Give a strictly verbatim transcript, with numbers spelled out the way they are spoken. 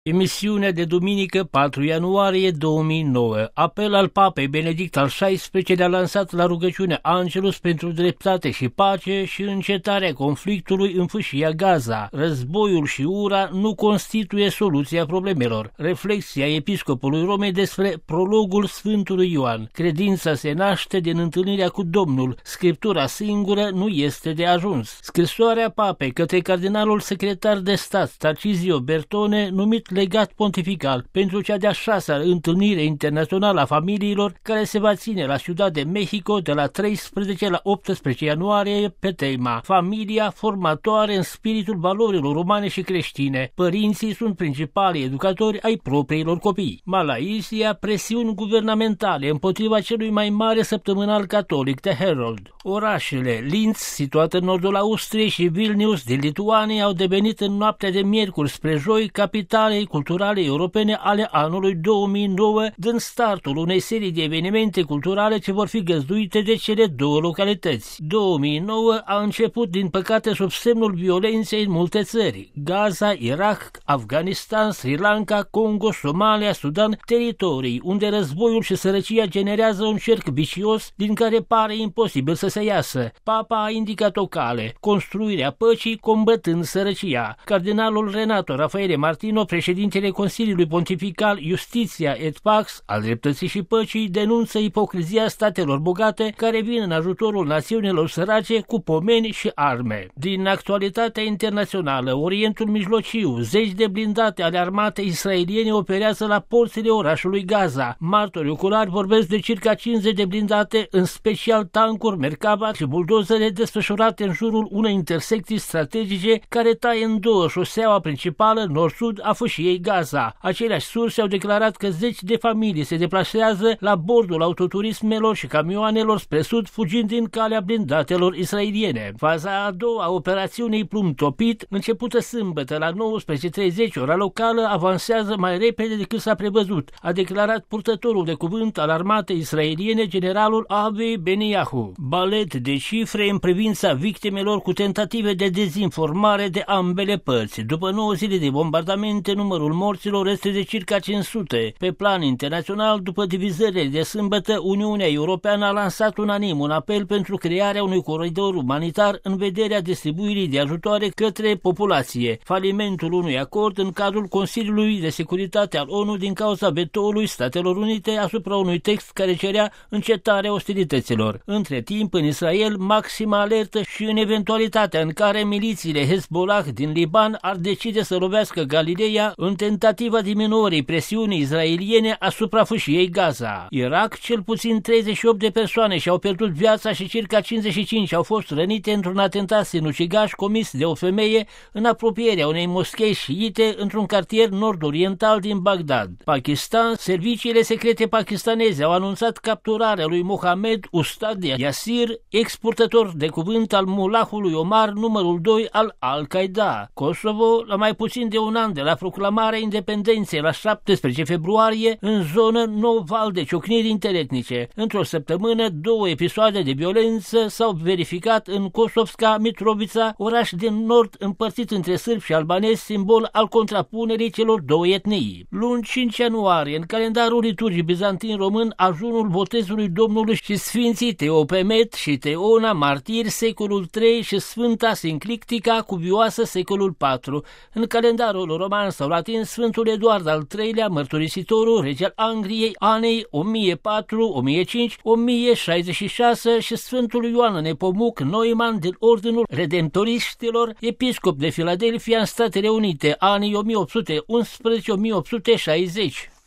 Emisiunea de duminică patru ianuarie două mii nouă. Apel al Papei Benedict al șaisprezecelea-lea lansat la rugăciune Angelus pentru dreptate și pace și încetarea conflictului în fâșia Gaza. Războiul și ura nu constituie soluția problemelor. Reflexia episcopului Romei despre prologul Sfântului Ioan. Credința se naște din întâlnirea cu Domnul. Scriptura singură nu este de ajuns. Scrisoarea Papei către cardinalul secretar de stat Tarcisio Bertone, numit legat pontifical pentru cea de-a șasea întâlnire internațională a familiilor, care se va ține la Ciudad de Mexico de la treisprezece la optsprezece ianuarie pe tema Familia formatoare în spiritul valorilor umane și creștine. Părinții sunt principalii educatori ai propriilor copii. Malaysia, presiuni guvernamentale împotriva celui mai mare săptămânal catolic, The Herald. Orașele Linz, situată în nordul Austriei, și Vilnius din Lituania au devenit în noaptea de miercuri spre joi capitalei culturale europene ale anului două mii nouă, dând startul unei serii de evenimente culturale ce vor fi găzduite de cele două localități. două mii nouă a început, din păcate, sub semnul violenței în multe țări: Gaza, Irak, Afganistan, Sri Lanka, Congo, Somalia, Sudan, teritorii unde războiul și sărăcia generează un cerc vicios din care pare imposibil să se iasă. Papa a indicat o cale: construirea păcii combătând sărăcia. Cardinalul Renato Raffaele Martino, președintele Consiliului Pontifical Justitia et Pax al dreptății și păcii, denunță ipocrizia statelor bogate care vin în ajutorul națiunilor sărace cu pomeni și arme. Din actualitatea internațională, Orientul Mijlociu, zeci de blindate ale armatei israeliene operează la porțile orașului Gaza. Martori oculari vorbesc de circa cincizeci de blindate, în special tancuri, Merkava și buldozere desfășurate în jurul unei intersecții strategice care taie în două șoseaua principală nord-sud a fâșiei Gaza. Aceleași surse au declarat că zeci de familii se deplasează la bordul autoturismelor și camioanelor spre sud, fugind din calea blindatelor israeliene. Faza a doua a operațiunii Plumb Topit, începută sâmbătă la nouăsprezece și treizeci ora locală, avansează mai repede decât s-a prevăzut, a declarat purtătorul de cuvânt al armatei israeliene, generalul Avi Beniahu. Balet de cifre în privința victimelor cu tentative de dezinformare de ambele părți. După nouă zile de bombardamente, numărul morților este de circa cinci sute. Pe plan internațional, după divizările de sâmbătă, Uniunea Europeană a lansat unanim un apel pentru crearea unui coridor umanitar în vederea distribuirii de ajutoare către populație. Falimentul unui acord în cadrul Consiliului de Securitate al ONU din cauza vetoului Statelor Unite asupra unui text care cerea încetarea ostilităților. Între timp, în Israel, maximă alertă și în eventualitatea în care milițiile Hezbollah din Liban ar decide să lovească Galileea în tentativa diminuării presiunii israeliene asupra fâșiei Gaza. Irak, cel puțin treizeci și opt de persoane și-au pierdut viața și circa cincizeci și cinci au fost rănite într-un atentat sinucigaș comis de o femeie în apropierea unei moschei șiite într-un cartier nord-oriental din Bagdad. Pakistan, serviciile secrete pakistaneze au anunțat capturarea lui Mohamed Ustad Yasir, exportator de cuvânt al Mullahului Omar, numărul doi al Al-Qaeda. Kosovo, la mai puțin de un an de la proclamarea independenței la șaptesprezece februarie, în zonă nou val de ciocniri interetnice. Într-o săptămână, două episoade de violență s-au verificat în Kosovska Mitrovica, oraș din nord împărțit între sârbi și albanezi, simbol al contrapunerii celor două etnii. Luni cinci ianuarie, în calendarul liturgic bizantin român, ajunul botezului Domnului și Sfinții Teopemet și Teona, martiri, secolul trei, și Sfânta Sinclictica, cuvioasă, secolul patru. În calendarul roman sau latin, Sfântul Eduard al treilea, mărturisitorul, rege al Angliei, anei o mie patru - o mie cinci, o mie șaizeci și șase, și Sfântul Ioan Nepomuc Neumann din Ordinul Redemptoriștilor, episcop de Filadelfia în Statele Unite, anii o mie opt sute unsprezece - o mie opt sute șaizeci.